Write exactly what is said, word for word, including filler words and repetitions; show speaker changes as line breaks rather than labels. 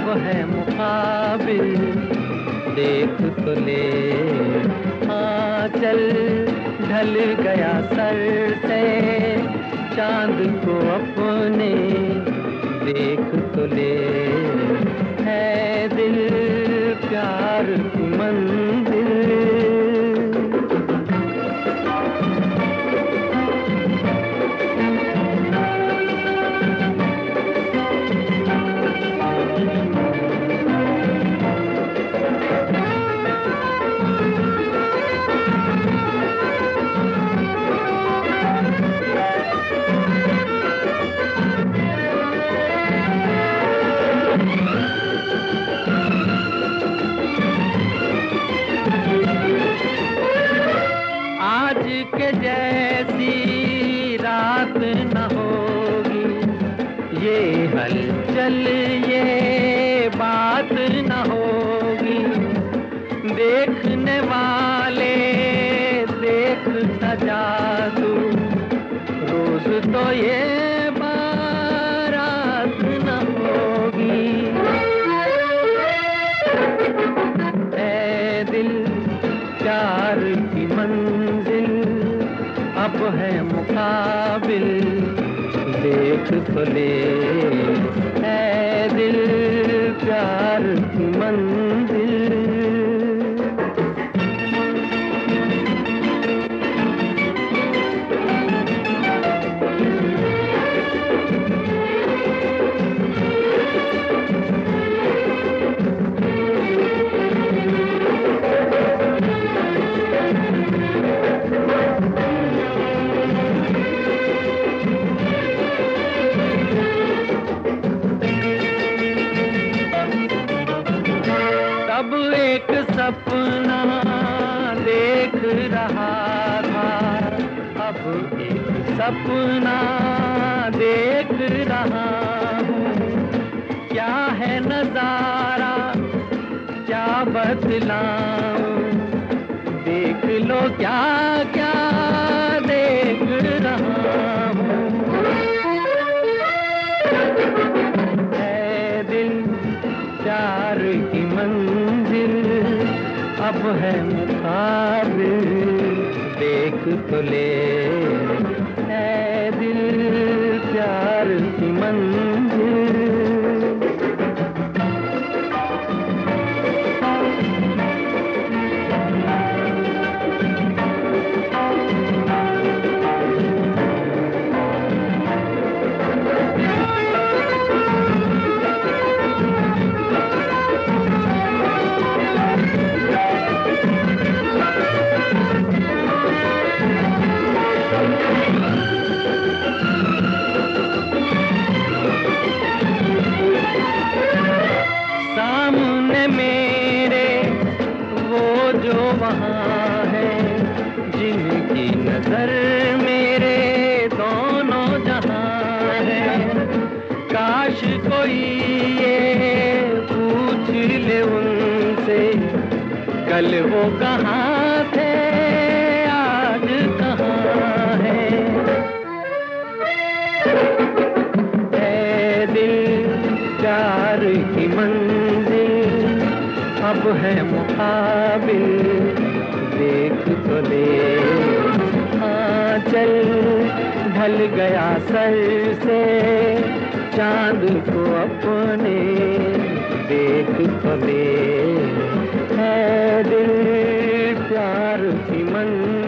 है मुकाबिल, देख तो ले। हाँ चल, ढल गया सर से चांद को अपने, देख तो ले। है दिल प्यार की मंजिल। आज के जैसी रात न होगी, ये हलचल ये बात न होगी। देखने वाले देख सजा तू, रोज तो ये बारात न होगी। ऐ दिल प्यार की मंजिल, अब है मुकाबिल, देख तो ले। ऐ दिल प्यार की मंजिल। अब एक सपना देख रहा था, अब एक सपना देख रहा हूँ। क्या है नजारा क्या बतलाऊं, देख लो क्या क्या देख रहा हूँ। ऐ दिल प्यार की मंजिल, अब है मुकाबिल, देख तो ले। ऐ दिल प्यार की मंजिल। सामने मेरे वो जो वहाँ है, जिनकी नजर मेरे दोनों जहाँ है। काश कोई ये पूछ ले उनसे, कल वो कहाँ थे आज कहाँ है। ऐ दिल प्यार की मंजिल, अब है मुकाबिल, देख तो ले। हाँ चल, ढल गया सर से चांद को अपने, देख तो ले। है दिल प्यार की मंजिल।